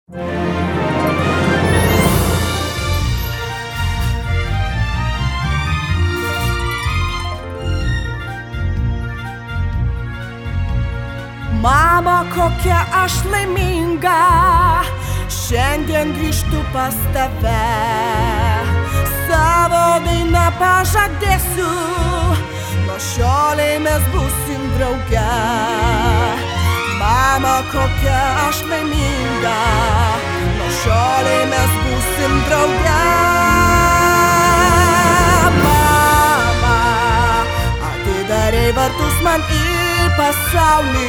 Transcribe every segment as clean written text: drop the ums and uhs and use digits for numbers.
Mama, kokia aš laiminga, šiandien grįžtu pas tave. Savo dainą pažadėsiu, nuo šiolei mes būsim drauge. Mama, kokia aš laiminga, nuo šiolei mes būsim drauge. Mama, atidarei vartus man į pasaulį.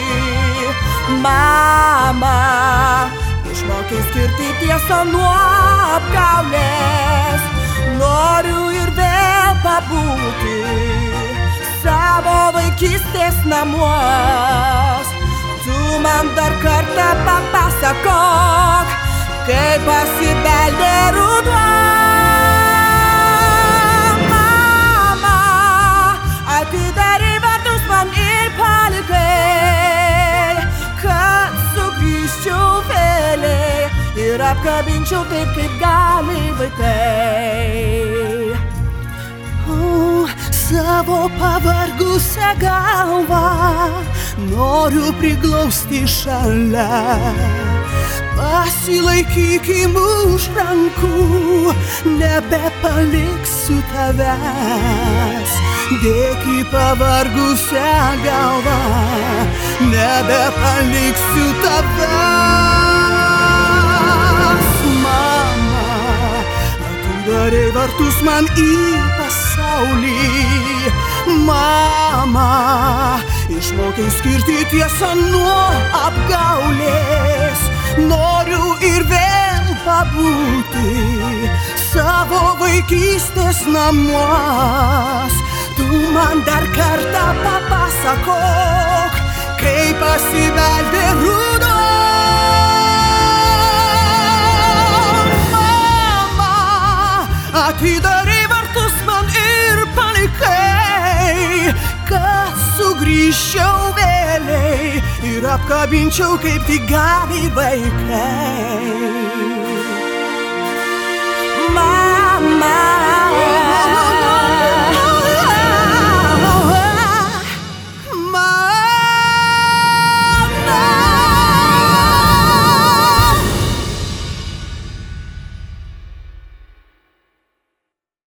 Mama, išmokei skirti tiesą nuo apgaulės. Noriu ir vėl pabūti savo vaikystės namuos. Tu man dar kartą papasakok, kaip pasibeldė ruduo. Mama, atidarei vartus man ir palikai, kad sugrįžčiau vėliai ir apkabinčiau taip, kaip gali vaikai. Savo pavargusią galvą noriu priglausti šalia. Pasilaikykim už rankų, nebepaliksiu tavęs. Dėk į pavargusią galvą, nebepaliksiu tavęs. Mama, atidarei vartus man į pasaulį. Mama, išmokei skirti tiesą nuo apgaulės. Noriu ir vėl pabūti savo vaikystės namuos. Tu man dar kartą papasakok, kaip pasibeldė ruduo. Mama, atidarei vartus man ir palikai, kad sugrįžčiau vėliai ir apkabinčiau, kaip tik gali vaikai. Mama,